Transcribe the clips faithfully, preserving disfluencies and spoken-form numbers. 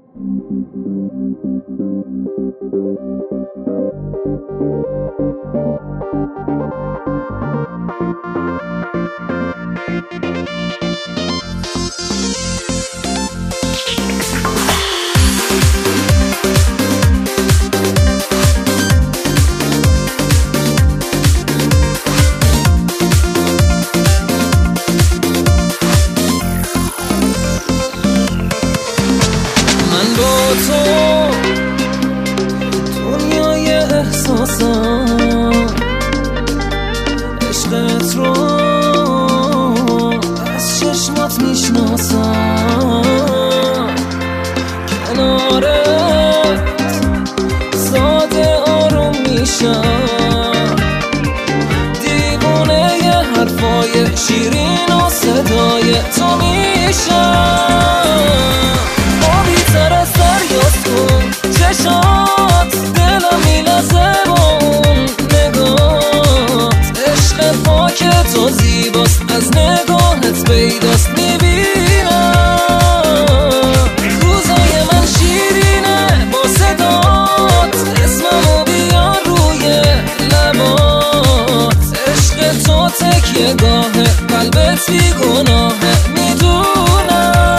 دنیای احساسم عشقت رو از چشمات میشناسم، کنارت ساده آروم میشم، دیوونه ی حرفای شیرین و صدای تو میشم. آبی تر از دریاست کن چشات، دلم میلرزه با اون نگات، عشق پاک تو زیباست از نگاهت پیداست میبینم. روزای من شیرینه با صدات، اسممو بیار روی لبات، عشق تو تکیه گاهه قلبت بی گناهه میدونم.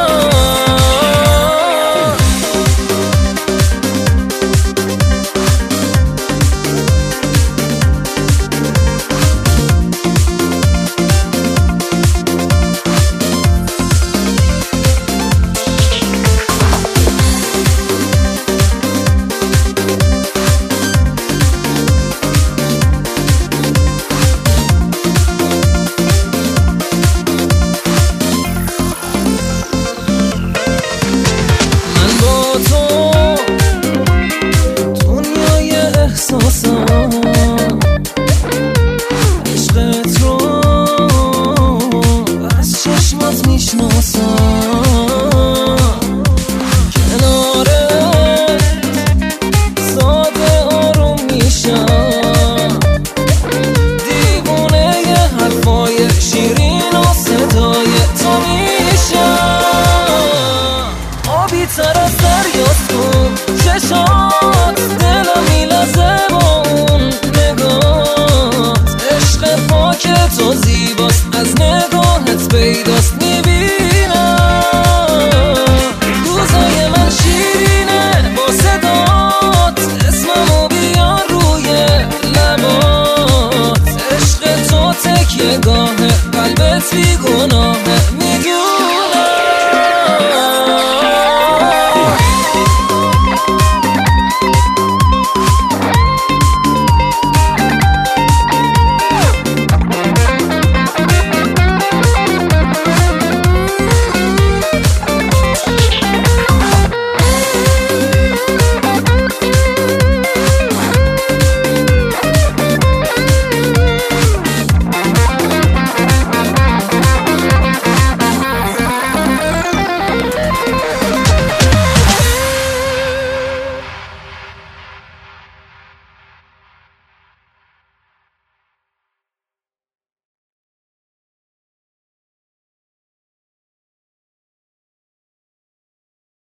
عشقت رو از چشمات میشناسم، کنارت ساده آروم میشم، دیوونه ی حرفای شیرین و صدای تو میشم. آبی تر از دریاست کن چشام،